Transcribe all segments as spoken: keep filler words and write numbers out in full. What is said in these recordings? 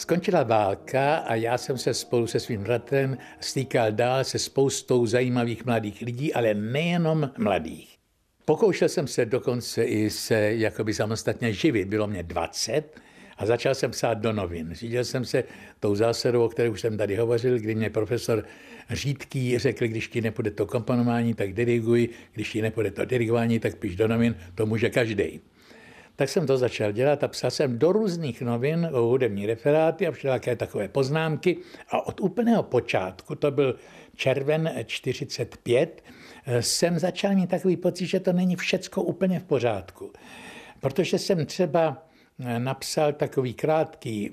Skončila válka a já jsem se spolu se svým bratrem stýkal dál se spoustou zajímavých mladých lidí, ale nejenom mladých. Pokoušel jsem se dokonce i se jakoby samostatně živit. Bylo mě dvacet a začal jsem psát do novin. Řídil jsem se tou zásadou, o které už jsem tady hovořil, kdy mě profesor Řídký řekl, když ti nepůjde to komponování, tak diriguj, když ti nepůjde to dirigování, tak píš do novin, to může každej. Tak jsem to začal dělat a psal jsem do různých novin o hudební referáty a všelijaké takové poznámky. A od úplného počátku, to byl červen čtyřicet pět, jsem začal mít takový pocit, že to není všecko úplně v pořádku. Protože jsem třeba napsal takový krátký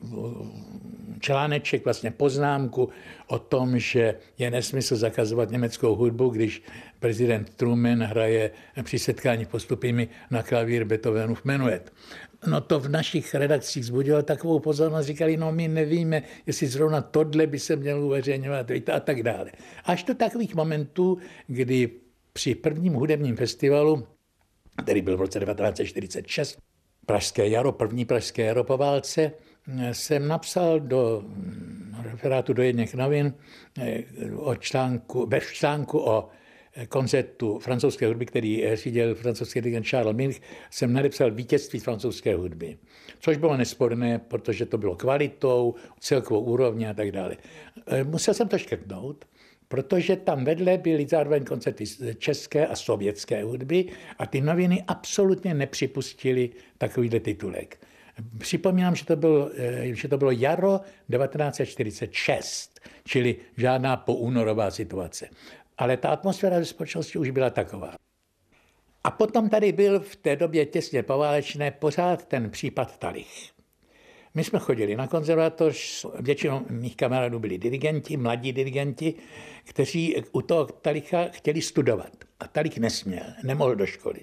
článeček, vlastně poznámku o tom, že je nesmysl zakazovat německou hudbu, když prezident Truman hraje při setkání postupými na klavír Beethovenův menuet. No to v našich redakcích vzbudilo takovou pozornost, říkali, no my nevíme, jestli zrovna tohle by se mělo uveřejňovat a tak dále. Až do takových momentů, kdy při prvním hudebním festivalu, který byl v roce devatenáct set čtyřicet šest, Pražské jaro, první Pražské jaro po válce, jsem napsal do referátu do jedných novin o článku, ve článku o koncertu francouzské hudby, který řídil francouzský dirigent Charles Milch, jsem nadepsal vítězství francouzské hudby. Což bylo nesporné, protože to bylo kvalitou, celkovou úrovní a tak dále. Musel jsem to škrtnout, protože tam vedle byly zároveň koncerty české a sovětské hudby a ty noviny absolutně nepřipustily takovýhle titulek. Připomínám, že to bylo, že to bylo jaro devatenáct set čtyřicet šest, čili žádná poúnorová situace. Ale ta atmosféra ve společnosti už byla taková. A potom tady byl v té době těsně poválečné pořád ten případ Talich. My jsme chodili na konzervatoř, většinou mých kamarádů byli dirigenti, mladí dirigenti, kteří u toho Talicha chtěli studovat. A Talich nesměl, nemohl do školy.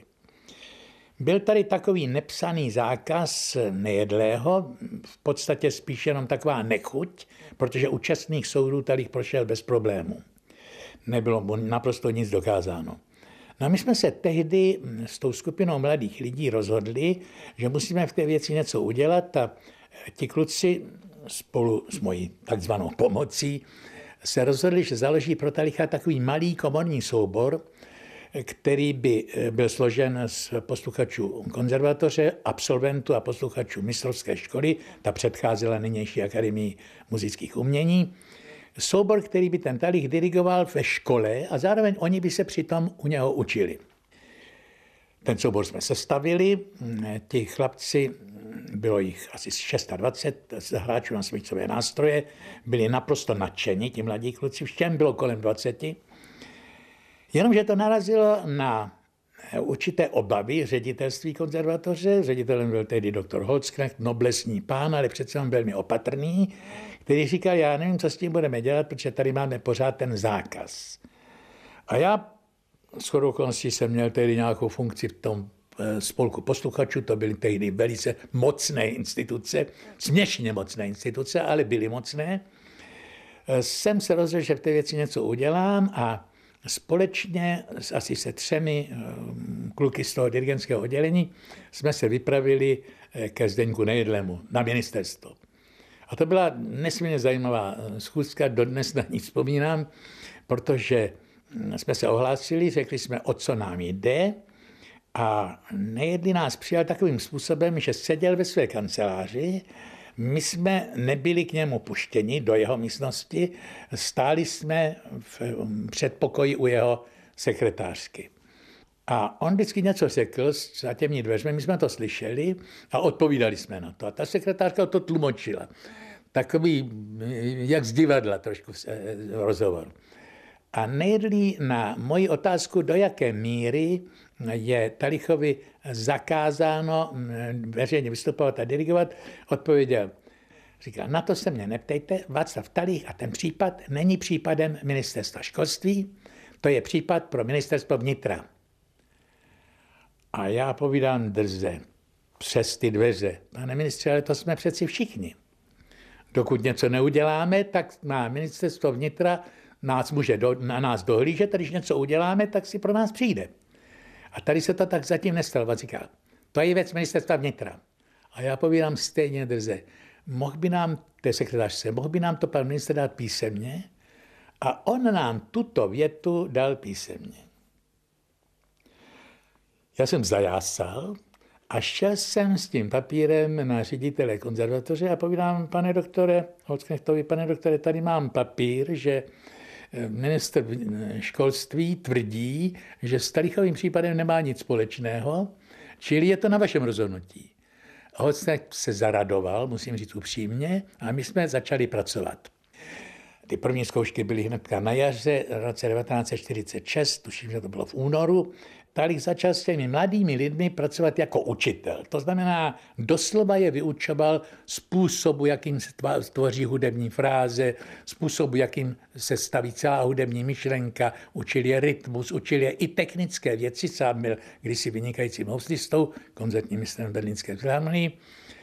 Byl tady takový nepsaný zákaz nejedlého, v podstatě spíš jenom taková nechuť, protože u čestných soudů Talich prošel bez problémů. Nebylo mu naprosto nic dokázáno. No a my jsme se tehdy s tou skupinou mladých lidí rozhodli, že musíme v té věci něco udělat a ti kluci spolu s mojí takzvanou pomocí se rozhodli, že založí pro Talicha takový malý komorní soubor, který by byl složen z posluchačů konzervatoře, absolventů a posluchačů mistrovské školy, ta předcházela nynější akademii muzických umění. Soubor, který by ten Talich dirigoval ve škole a zároveň oni by se přitom u něho učili. Ten soubor jsme sestavili, ti chlapci, bylo jich asi dvacet šest hráčů na smyčcové nástroje, byli naprosto nadšeni, ti mladí kluci, všem bylo kolem dvaceti. Jenomže to narazilo na určité obavy ředitelství konzervatoře. Ředitelem byl tehdy doktor Holzknecht, noblesní pán, ale přece on velmi opatrný, který říkal, já nevím, co s tím budeme dělat, protože tady máme pořád ten zákaz. A já shodou okolností jsem měl tehdy nějakou funkci v tom spolku posluchačů, to byly tehdy velice mocné instituce, směšně mocné instituce, ale byly mocné. Jsem se rozhodl, že v té věci něco udělám a společně s asi se třemi kluky z toho dirigentského oddělení jsme se vypravili ke Zdeňku Nejedlému na ministerstvo. A to byla nesmírně zajímavá schůzka, dodnes na ní vzpomínám, protože jsme se ohlásili, řekli jsme, o co nám jde a Nejedlý nás přijal takovým způsobem, že seděl ve své kanceláři. My jsme nebyli k němu puštěni do jeho místnosti, stáli jsme v předpokoji u jeho sekretářky. A on vždycky něco řekl za těmi dveřmi, my jsme to slyšeli a odpovídali jsme na to. A ta sekretářka to tlumočila. Takový, jak z divadla trošku rozhovor. A Nejedlý na moji otázku, do jaké míry je Talichovi zakázáno veřejně vystupovat a dirigovat, odpověděl. Říkal, na to se mě neptejte, Václav Talich a ten případ není případem ministerstva školství, to je případ pro ministerstvo vnitra. A já povídám drze, přes ty dveře. Pane ministře, ale to jsme přeci všichni. Dokud něco neuděláme, tak má ministerstvo vnitra nás může do, na nás dohlížet, a když něco uděláme, tak si pro nás přijde. A tady se to tak zatím nestalo. Říká, to je věc ministerstva vnitra. A já povídám stejně drze. mohl by nám, to je sekretářce, mohl by nám to pan ministr dát písemně a on nám tuto větu dal písemně. Já jsem zajásal a šel jsem s tím papírem na ředitele konzervatoře a povídám, pane doktore, Holzknechtovi, pane doktore, tady mám papír, že ministr školství tvrdí, že s Talichovým případem nemá nic společného, čili je to na vašem rozhodnutí. Holzknecht se zaradoval, musím říct upřímně, a my jsme začali pracovat. Ty první zkoušky byly hnedka na jaře v roce devatenáct set čtyřicet šest, tuším, že to bylo v únoru. Talich začal s těmi mladými lidmi pracovat jako učitel. To znamená, doslova je vyučoval způsobu, jakým se tvoří hudební fráze, způsobu, jakým se staví celá hudební myšlenka, učil je rytmus, učil je i technické věci, sám byl kdysi vynikajícím houslistou, koncertním mistrem Berlínské filharmonii.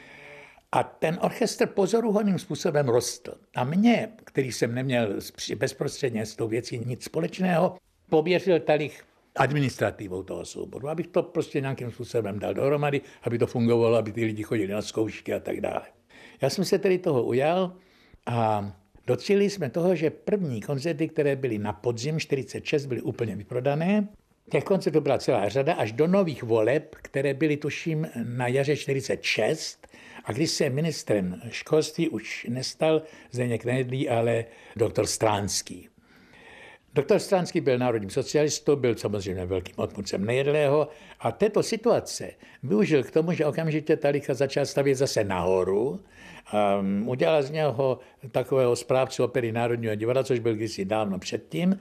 A ten orchestr pozoruhodným způsobem rostl. A mě, který jsem neměl bezprostředně s tou věcí nic společného, pověřil Talich administrativou toho souboru, abych to prostě nějakým způsobem dal dohromady, aby to fungovalo, aby ty lidi chodili na zkoušky a tak dále. Já jsem se tedy toho ujal a docílili jsme toho, že první koncerty, které byly na podzim čtyřicet šest, byly úplně vyprodané. Těch koncertů byla celá řada až do nových voleb, které byly tuším na jaře čtyřicet šest. A když se ministrem školství už nestal Zdeněk Nejedlý, ale doktor Stránský. Doktor Stránský byl národním socialistou, byl samozřejmě velkým odpůrcem Nejedlého a této situace využil k tomu, že okamžitě Talicha začal stavět zase nahoru. Um, udělal z něho takového správce opery Národního divadla, což byl kdysi dávno předtím,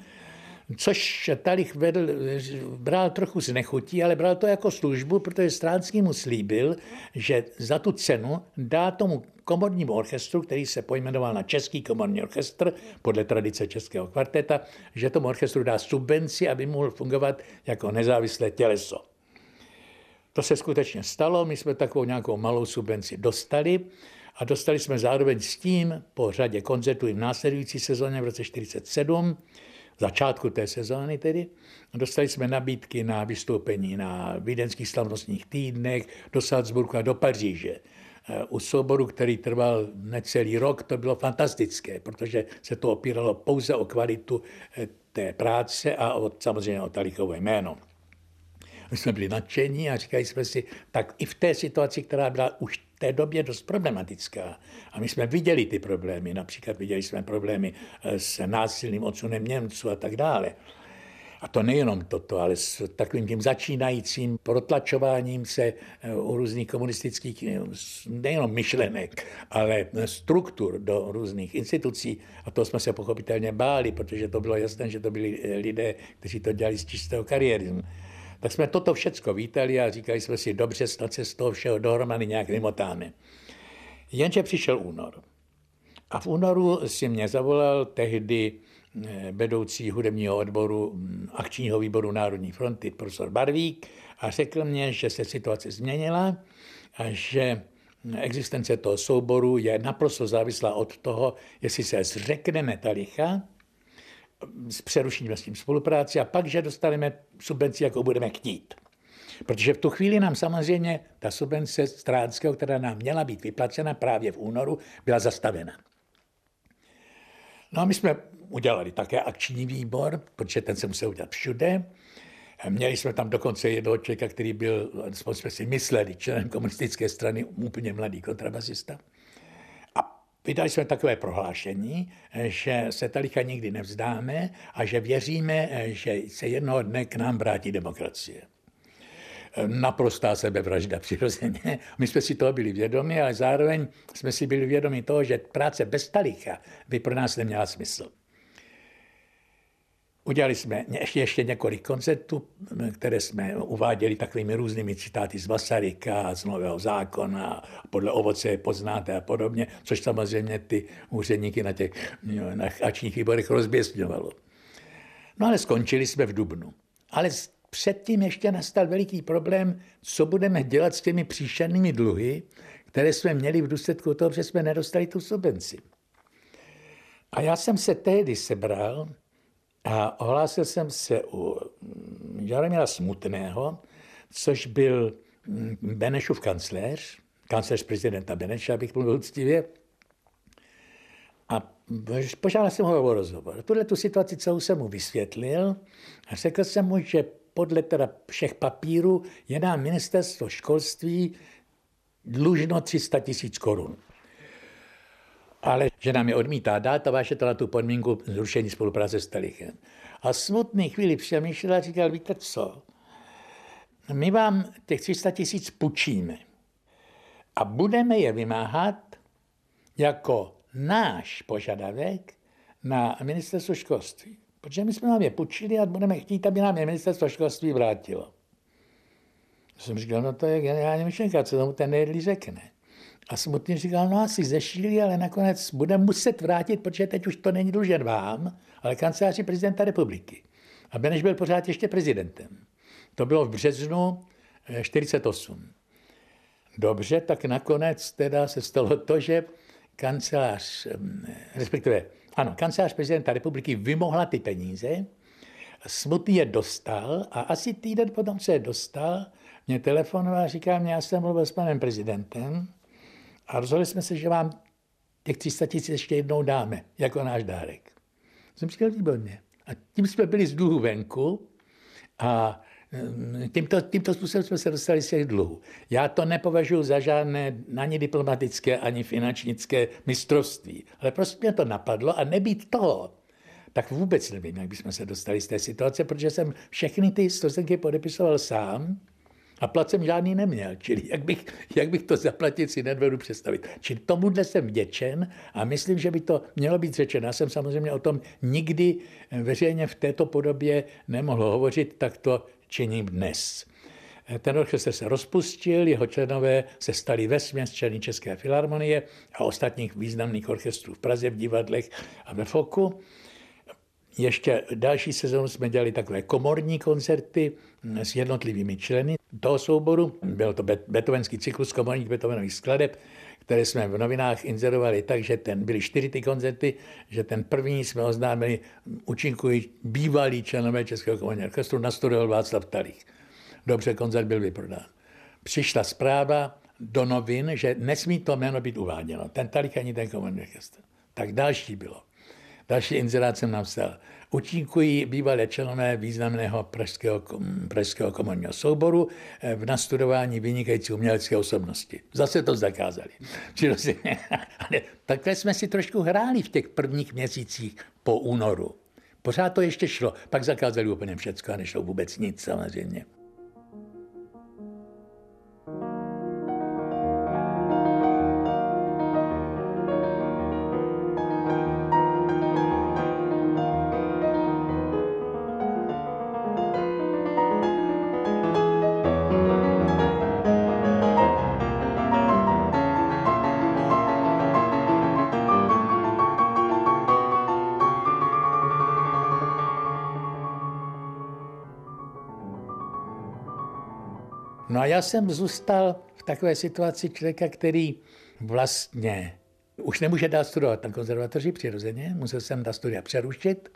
což Talich vedl, bral trochu z nechutí, ale bral to jako službu, protože Stránský mu slíbil, že za tu cenu dá tomu komornímu orchestru, který se pojmenoval na Český komorní orchestr, podle tradice Českého kvarteta, že tomu orchestru dá subvenci, aby mohl fungovat jako nezávislé těleso. To se skutečně stalo, my jsme takovou nějakou malou subvenci dostali a dostali jsme zároveň s tím po řadě koncertů i v následující sezóně v roce čtyřicet sedm, začátku té sezóny tedy. Dostali jsme nabídky na vystoupení na vídeňských slavnostních týdnech, do Salzburgu a do Paříže. U souboru, který trval necelý rok, to bylo fantastické, protože se to opíralo pouze o kvalitu té práce a o, samozřejmě o Talichovo jméno. My jsme byli nadšení a říkali jsme si, tak i v té situaci, která byla už v té době dost problematická. A my jsme viděli ty problémy, například viděli jsme problémy s násilným odsunem Němců a tak dále. A to nejenom toto, ale s takovým tím začínajícím protlačováním se u různých komunistických nejenom myšlenek, ale struktur do různých institucí. A to jsme se pochopitelně báli, protože to bylo jasné, že to byli lidé, kteří to dělali z čistého kariérismu. Tak jsme toto všecko vítali a říkali jsme si, dobře, snad se z toho všeho dohromady nějak vymotáme. Jenže přišel únor. A v únoru si mě zavolal tehdy vedoucí hudebního odboru akčního výboru Národní fronty, profesor Barvík, a řekl mě, že se situace změnila a že existence toho souboru je naprosto závislá od toho, jestli se zřekneme Talicha, přerušíme s tím spolupráci a pak, že dostaneme subvenci, jakou budeme chtít. Protože v tu chvíli nám samozřejmě ta subvence Stránského, která nám měla být vyplacena právě v únoru, byla zastavena. No a my jsme udělali také akční výbor, protože ten se musel udělat všude. Měli jsme tam dokonce jednoho člověka, který byl, aspoň jsme si mysleli, členem komunistické strany, úplně mladý kontrabasista. A vydali jsme takové prohlášení, že se Talicha nikdy nevzdáme a že věříme, že se jednoho dne k nám vrátí demokracie. Naprostá sebevražda přirozeně. My jsme si toho byli vědomi, ale zároveň jsme si byli vědomi toho, že práce bez Talicha by pro nás neměla smysl. Udělali jsme ještě, ještě několik koncertů, které jsme uváděli takovými různými citáty z Masaryka, z Nového zákona, podle ovoce je poznáte a podobně, což samozřejmě ty úředníky na těch na akčních výborech rozběsňovalo. No ale skončili jsme v dubnu. Ale předtím ještě nastal veliký problém, co budeme dělat s těmi příšernými dluhy, které jsme měli v důsledku toho, že jsme nedostali tu subvenci. A já jsem se tehdy sebral a ohlásil jsem se u Jaromíra Smutného, což byl Benešův kancléř, kancléř prezidenta Beneša, abych mluvil úctivě. A požádal jsem ho o rozhovor. Tuhle tu situaci celou jsem mu vysvětlil a řekl jsem mu, že podle teda všech papírů je nám ministerstvo školství dlužno tři sta tisíc korun. Ale že nám je odmítá dát a váže to na tu podmínku zrušení spolupráce s Telichem. A smutný chvíli přemýšlel a říkal, víte co, my vám těch tři sta tisíc půjčíme a budeme je vymáhat jako náš požadavek na ministerstvo školství. Protože my jsme vám je půjčili a budeme chtít, aby nám je ministerstvo školství vrátilo. Jsem říkal, no to je geniální myšlenka, co tomu ten nejedlý řekne. A smutně říkal, no asi zešílí, ale nakonec budeme muset vrátit, protože teď už to není dlužen vám, ale kanceláři prezidenta republiky. A Beneš byl pořád ještě prezidentem. To bylo v březnu čtyřicet osm. Dobře, tak nakonec teda se stalo to, že kancelář, respektive, ano, kancelář prezidenta republiky vymohla ty peníze, Smutný je dostal a asi týden potom, co je dostal, mě telefonoval a říká mě, já jsem mluvil s panem prezidentem a rozhodli jsme se, že vám těch tři sta tisíc ještě jednou dáme, jako náš dárek. Jsem říkal, výborně. A tím jsme byli z dluhu venku a tímto, tímto způsobem jsme se dostali z těch dluhů. Já to nepovažuji za žádné ani diplomatické, ani finančnické mistrovství, ale prostě mě to napadlo a nebýt toho, tak vůbec nevím, jak bychom se dostali z té situace, protože jsem všechny ty stozenky podepisoval sám a plat jsem žádný neměl. Čili jak bych, jak bych to zaplatit, si nedovedu představit. Čili tomuhle jsem vděčen a myslím, že by to mělo být řečeno. Já jsem samozřejmě o tom nikdy veřejně v této podobě nemohl hovořit, tak to činím dnes. Ten orchestr se rozpustil, jeho členové se stali vesměs členy České filharmonie a ostatních významných orchestrů v Praze, v divadlech a ve Foku. Ještě další sezónu jsme dělali takové komorní koncerty s jednotlivými členy toho souboru. Byl to beethovenský cyklus komorních Beethovenových skladeb, které jsme v novinách inzerovali tak, že ten, byly čtyři ty koncerty, že ten první jsme oznámili, účinkují bývalí členové Českého komorního orchestru, nastudoval Václav Talich. Dobře, koncert byl vyprodán. Přišla zpráva do novin, že nesmí to jméno být uváděno. Ten Talich ani ten komorní orchestr. Tak další bylo. Další inzerát jsem napsal. Účinkují bývalé členové významného pražského, pražského komorního souboru v nastudování vynikající umělecké osobnosti. Zase to zakázali. Ale takhle jsme si trošku hráli v těch prvních měsících po únoru. Pořád to ještě šlo. Pak zakázali úplně všecko a nešlo vůbec nic samozřejmě. No a já jsem zůstal v takové situaci člověka, který vlastně už nemůže dát studovat na konzervatoři přirozeně, musel jsem ta studia přerušit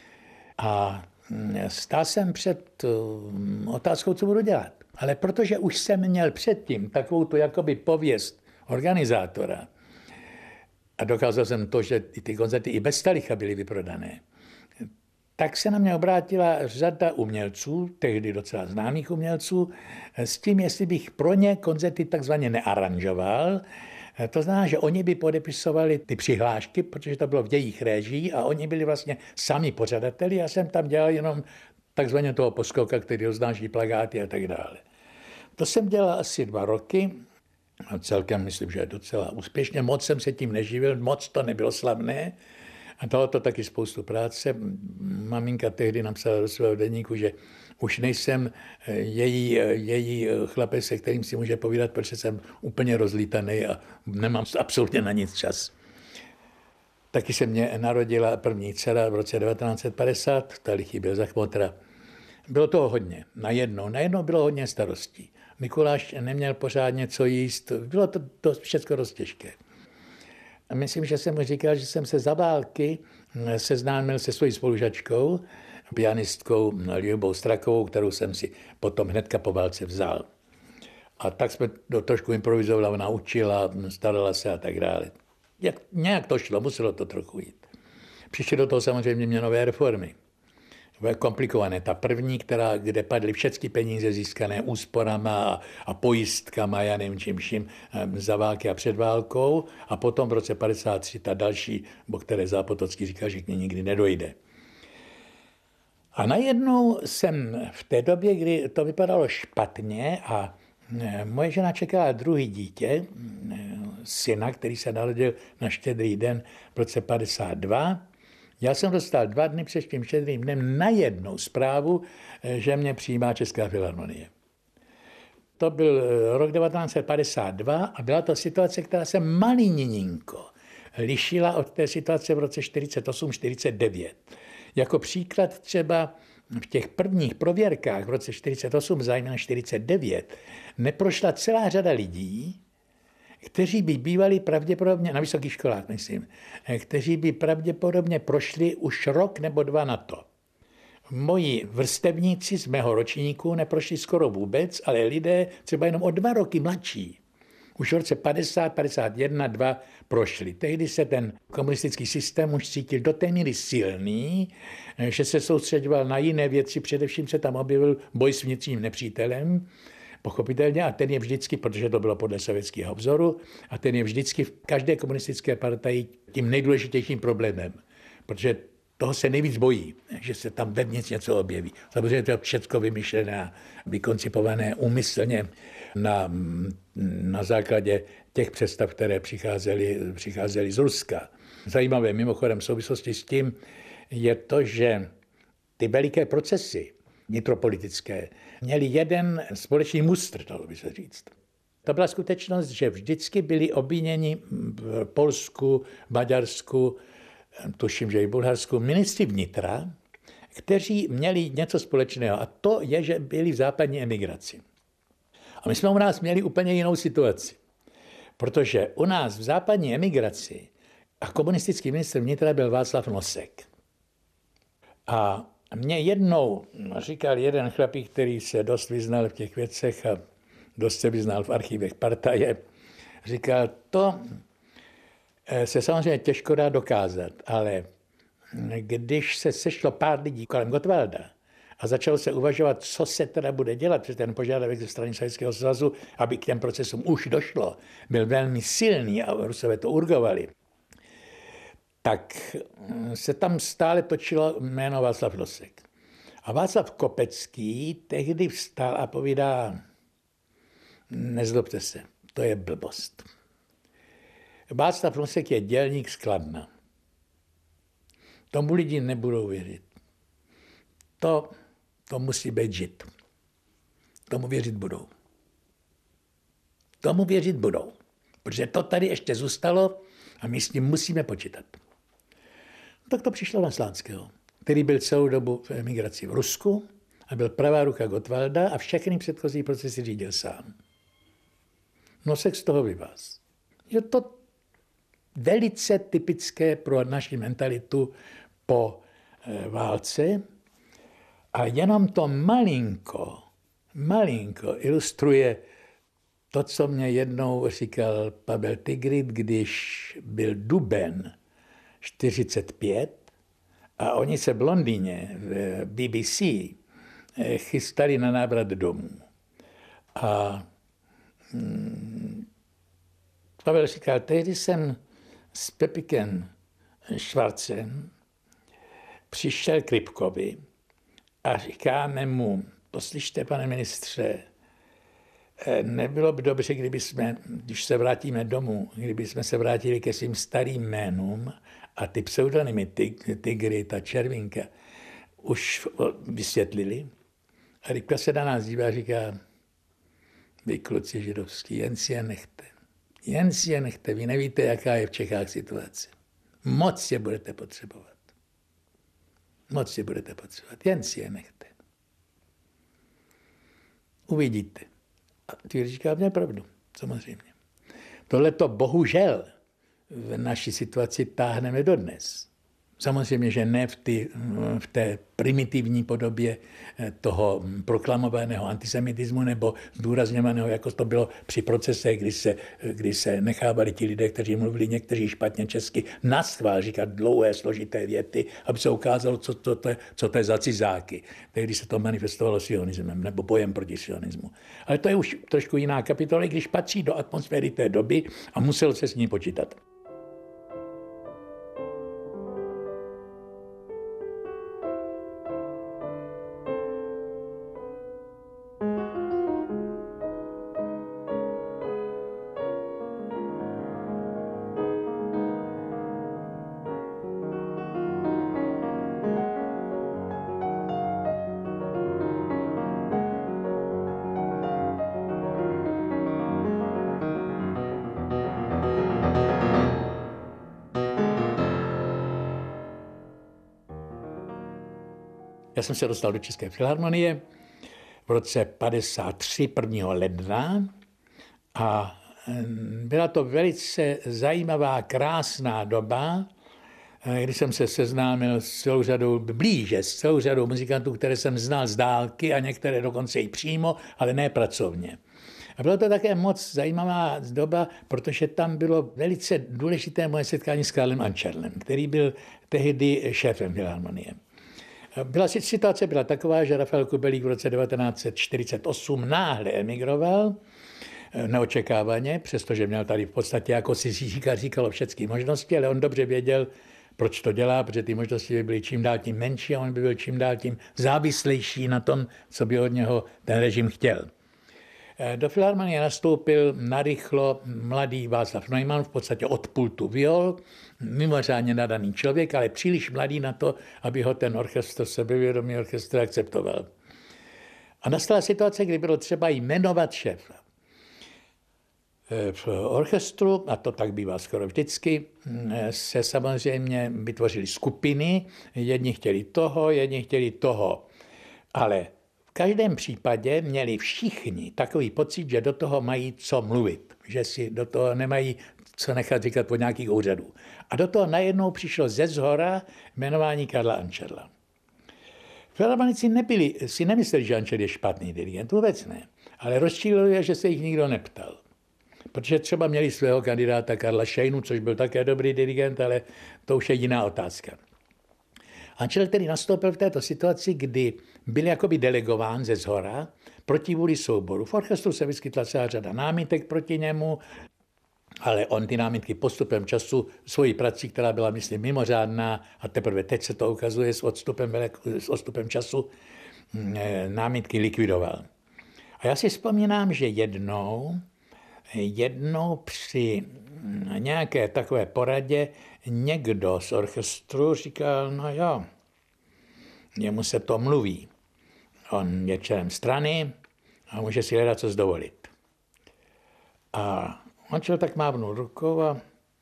a stál jsem před otázkou, co budu dělat. Ale protože už jsem měl předtím takovou tu jakoby pověst organizátora a dokázal jsem to, že ty koncerty i bez Talicha byly vyprodané, tak se na mě obrátila řada umělců, tehdy docela známých umělců, s tím, jestli bych pro ně koncerty takzvaně nearanžoval. To znamená, že oni by podepisovali ty přihlášky, protože to bylo v jejich réžii a oni byli vlastně sami pořadateli. Já jsem tam dělal jenom takzvaně toho poskoka, který roznáší plakáty a tak dále. To jsem dělal asi dva roky. A celkem myslím, že docela úspěšně. Moc jsem se tím neživil, moc to nebylo slavné. A dalo to taky spoustu práce. Maminka tehdy napsala do svého deníku, že už nejsem její, její chlapec, se kterým si může povídat, protože jsem úplně rozlítaný a nemám absolutně na nic čas. Taky se mě narodila první dcera v roce devatenáct set padesát, Talich byl za chmotra. Bylo toho hodně, najednou. Najednou bylo hodně starostí. Mikuláš neměl pořádně co jíst, bylo to, to všechno dost těžké. A myslím, že jsem mu říkal, že jsem se za války seznámil se svojí spolužačkou, pianistkou Ljubou Strakovou, kterou jsem si potom hnedka po válce vzal. A tak jsme to trošku improvizovala, naučila, starala se a tak dále. Jak, nějak to šlo, muselo to trochu jít. Přišly do toho samozřejmě měnové reformy. Bylo komplikované. Ta první, která, kde padly všechny peníze získané úsporama a, a pojistkama, já nevím čím vším, za války a před válkou. A potom v roce padesát tři ta další, o které Zápotocký říkal, že k ní nikdy nedojde. A najednou jsem v té době, kdy to vypadalo špatně a moje žena čekala druhý dítě, syna, který se narodil na Štědrý den v roce padesát dva. Já jsem dostal dva dny před tím Štědrým dnem najednou zprávu, že mě přijímá Česká filharmonie. To byl rok devatenáct set padesát dva a byla to situace, která se malinko lišila od té situace v roce čtyřicet osm čtyřicet devět. Jako příklad třeba v těch prvních prověrkách v roce čtyřicet osm, zejména čtyřicet devět, neprošla celá řada lidí, kteří by bývali pravděpodobně, na vysokých školách myslím, kteří by pravděpodobně prošli už rok nebo dva na to. Moji vrstevníci z mého ročníku neprošli skoro vůbec, ale lidé třeba jenom o dva roky mladší. Už v roce padesát, padesát jedna, dva prošli. Tehdy se ten komunistický systém už cítil do té míry silný, že se soustředoval na jiné věci, především se tam objevil boj s vnitřním nepřítelem, pochopitelně, a ten je vždycky, protože to bylo podle sovětského vzoru, a ten je vždycky v každé komunistické partii tím nejdůležitějším problémem, protože toho se nejvíc bojí, že se tam vevnitř něco objeví. Samozřejmě to je všechno vymyšlené, vykoncipované úmyslně na, na základě těch představ, které přicházely, přicházely z Ruska. Zajímavé mimochodem v souvislosti s tím je to, že ty veliké procesy vnitropolitické měli jeden společný mustr, dalo by se říct. To byla skutečnost, že vždycky byli obviněni v Polsku, Maďarsku, tuším, že i v Bulharsku, ministři vnitra, kteří měli něco společného. A to je, že byli v západní emigraci. A my jsme u nás měli úplně jinou situaci. Protože u nás v západní emigraci a komunistický ministr vnitra byl Václav Nosek. A mě jednou říkal jeden chlapík, který se dost vyznal v těch věcech a dost se vyznal v archívech partaje, říkal, to se samozřejmě těžko dá dokázat, ale když se sešlo pár lidí kolem Gottwalda a začalo se uvažovat, co se teda bude dělat, protože ten požadavek ze strany Sovětského svazu, aby k těm procesům už došlo, byl velmi silný a Rusové to urgovali, tak se tam stále točilo jméno Václav Nosek. A Václav Kopecký tehdy vstal a povídá, nezlobte se, to je blbost. Václav Nosek je dělník z Kladna. Tomu lidi nebudou věřit. To, to musí být žid. Tomu věřit budou. Tomu věřit budou. Protože to tady ještě zůstalo a my s tím musíme počítat. Tak to přišlo na Slánského, který byl celou dobu v emigraci v Rusku a byl pravá ruka Gottwalda a všechny předchozí procesy řídil sám. Nosek z toho vyvaz. Je to velice typické pro naši mentalitu po e, válce a jenom to malinko, malinko ilustruje to, co mě jednou říkal Pavel Tigrid, když byl duben čtyřicet pět a oni se v Londýně v B B C chystali na návrat domů. A hmm, Pavel říkal, tehdy jsem s Pepikem Švarcem přišel k Rybkovi a říkáme mu, poslyšte, pane ministře, nebylo by dobře, kdyby jsme, když se vrátíme domů, kdyby jsme se vrátili ke svým starým jménům a ty pseudonymy Tigry, ta Červinka, už vysvětlili. A Rybka se na nás dívá a říká, vy kluci židovský, jen si je nechte. Jen si je nechte, vy nevíte, jaká je v Čechách situace. Moc je budete potřebovat. Moc je budete potřebovat, jen si je nechte. Uvidíte. A ty říká, mě pravdu, samozřejmě. Tohle to bohužel v naší situaci táhneme dodnes. Samozřejmě, že ne v, ty, v té primitivní podobě toho proklamovaného antisemitismu nebo zdůrazňovaného, jako to bylo při procesech, kdy se, kdy se nechávali ti lidé, kteří mluvili někteří špatně česky, naschvál říkat dlouhé, složité věty, aby se ukázalo, co to, to, co to je za cizáky. Tehdy se to manifestovalo sionismem nebo bojem proti sionismu. Ale to je už trošku jiná kapitola, když patří do atmosféry té doby a muselo se s ní počítat. Já jsem se dostal do České filharmonie v roce padesát tři, prvního ledna, a byla to velice zajímavá, krásná doba, kdy jsem se seznámil s celou řadou, blíže s celou řadou muzikantů, které jsem znal z dálky a některé dokonce i přímo, ale ne pracovně. A bylo to také moc zajímavá doba, protože tam bylo velice důležité moje setkání s Karlem Ančerlem, který byl tehdy šéfem filharmonie. Byla, situace byla taková, že Rafael Kubelík v roce devatenáct set čtyřicet osm náhle emigroval, neočekávaně, přestože měl tady v podstatě, jako si říkalo, všechny možnosti, ale on dobře věděl, proč to dělá, protože ty možnosti by byly čím dál tím menší a on by byl čím dál tím závislejší na tom, co by od něho ten režim chtěl. Do filharmonie nastoupil narychlo mladý Václav Neumann, v podstatě od pultu viol, mimořádně nadaný člověk, ale příliš mladý na to, aby ho ten orchestr, sebevědomý orchestr, akceptoval. A nastala situace, kdy bylo třeba jmenovat šéfa. V orchestru, a to tak bývá skoro vždycky, se samozřejmě vytvořily skupiny, jedni chtěli toho, jedni chtěli toho, ale v každém případě měli všichni takový pocit, že do toho mají co mluvit, že si do toho nemají co nechat říkat pod nějakých úřadů. A do toho najednou přišlo ze zhora jmenování Karla Ančerla. Filharmonici nebyli, si nemysleli, že Ančerl je špatný dirigent, vůbec ne, ale rozčílilo je, že se jich nikdo neptal. Protože třeba měli svého kandidáta Karla Šejnu, což byl také dobrý dirigent, ale to už je jiná otázka. Ančerl tedy nastoupil v této situaci, kdy byl jakoby delegován ze zhora proti vůli souboru. V orchestru se vyskytla celá řada námitek proti němu, ale on ty námitky postupem času svojí prací, která byla, myslím, mimořádná, a teprve teď se to ukazuje s odstupem, s odstupem času, námitky likvidoval. A já si vzpomínám, že jednou, jednou při nějaké takové poradě někdo z orchestru říkal, no jo, jemu se to mluví. On je členem strany a může si hledat, co zdovolit. A on čel tak mávnul rukou a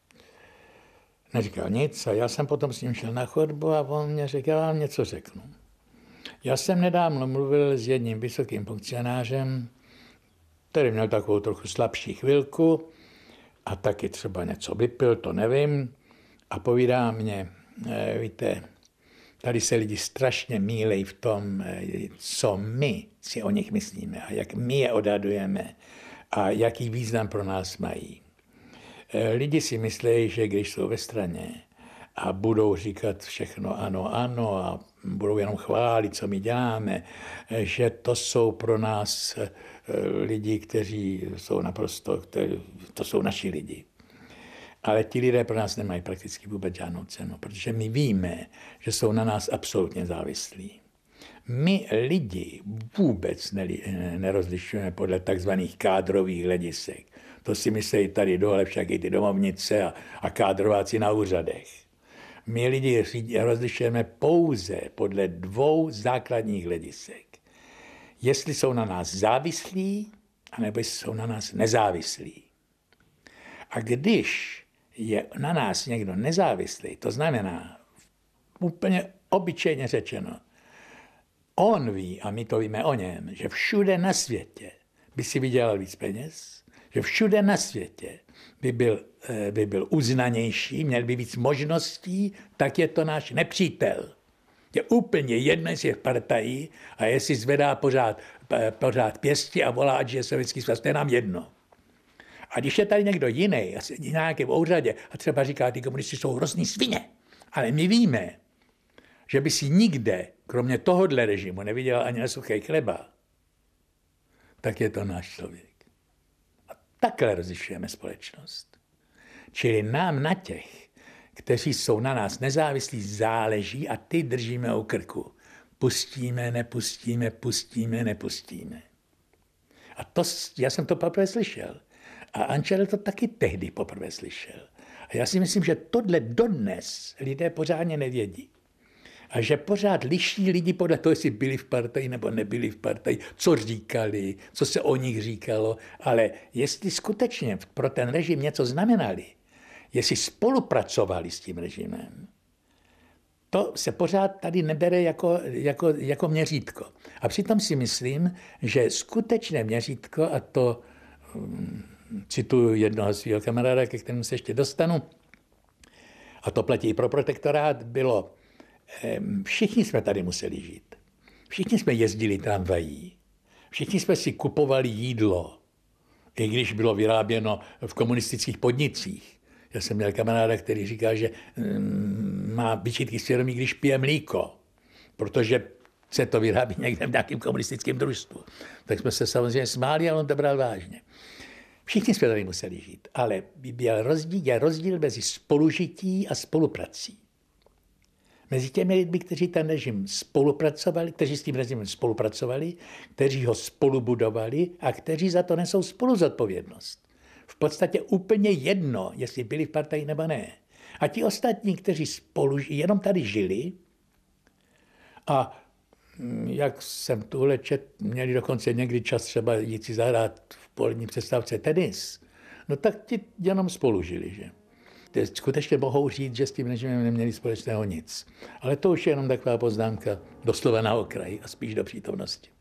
neříkal nic. A já jsem potom s ním šel na chodbu a on mě řekl, já vám něco řeknu. Já jsem nedávno mluvil s jedním vysokým funkcionářem, který měl takovou trochu slabší chvilku a taky třeba něco vypil, to nevím. A povídá mě, víte, tady se lidi strašně mýlejí v tom, co my si o nich myslíme a jak my je odhadujeme a jaký význam pro nás mají. Lidi si myslí, že když jsou ve straně a budou říkat všechno ano, ano a budou jenom chválit, co my děláme, že to jsou pro nás lidi, kteří jsou naprosto, kteří, to jsou naši lidi. Ale ti lidé pro nás nemají prakticky vůbec žádnou cenu, protože my víme, že jsou na nás absolutně závislí. My lidi vůbec nerozlišujeme podle takzvaných kádrových hledisek. To si myslí tady dole však i ty domovnice a, a kádrováci na úřadech. My lidi rozlišujeme pouze podle dvou základních hledisek. Jestli jsou na nás závislí, anebo jestli jsou na nás nezávislí. A když je na nás někdo nezávislý, to znamená úplně obyčejně řečeno, on ví, a my to víme o něm, že všude na světě by si vydělal víc peněz, že všude na světě by byl, by byl uznanější, měl by víc možností, tak je to náš nepřítel. Je úplně jedno, jestli je v partaji a jestli zvedá pořád, pořád pěsti a volá, ať je Sovětský svaz, to je nám jedno. A když je tady někdo jiný, asi v nějakém úřadě, a třeba říká, ty komunisti jsou hrozný svině, ale my víme, že by si nikde, kromě tohohle režimu, neviděl ani na suchý chleba, tak je to náš člověk. A takhle rozlišujeme společnost. Čili nám na těch, kteří jsou na nás nezávislí, záleží a ty držíme u krku. Pustíme, nepustíme, pustíme, nepustíme. A to, já jsem to poprvé slyšel. A Ančerel to taky tehdy poprvé slyšel. A já si myslím, že tohle dodnes lidé pořádně nevědí. A že pořád liší lidi podle toho, jestli byli v partaji nebo nebyli v partaji, co říkali, co se o nich říkalo. Ale jestli skutečně pro ten režim něco znamenali, jestli spolupracovali s tím režimem, to se pořád tady nebere jako, jako, jako měřítko. A přitom si myslím, že skutečné měřítko, a to um, cituju jednoho svého kamaráda, ke kterému se ještě dostanu, a to platí i pro protektorát, bylo, um, všichni jsme tady museli žít. Všichni jsme jezdili tramvají. Všichni jsme si kupovali jídlo, i když bylo vyráběno v komunistických podnicích. Já jsem měl kamaráda, který říká, že um, má vyčitky svědomí, když pije mlíko, protože se to vyrábí někde v nějakém komunistickém družstvu. Tak jsme se samozřejmě smáli, ale on to bral vážně. Všichni jsme tady museli žít, ale byl rozdíl, je rozdíl mezi spolužití a spoluprací. Mezi těmi lidmi, kteří ten režim spolupracovali, kteří s tím režimem spolupracovali, kteří ho spolubudovali a kteří za to nesou spoluzodpovědnost. V podstatě úplně jedno, jestli byli v partaji nebo ne. A ti ostatní, kteří spolu jenom tady žili a jak jsem tuhle čet, měli dokonce někdy čas třeba jít si zahrát v polední přestávce tenis, no tak ti jenom spolu žili, že? Skutečně mohou říct, že s tím režimem neměli společného nic. Ale to už je jenom taková poznámka doslova na okraji a spíš do přítomnosti.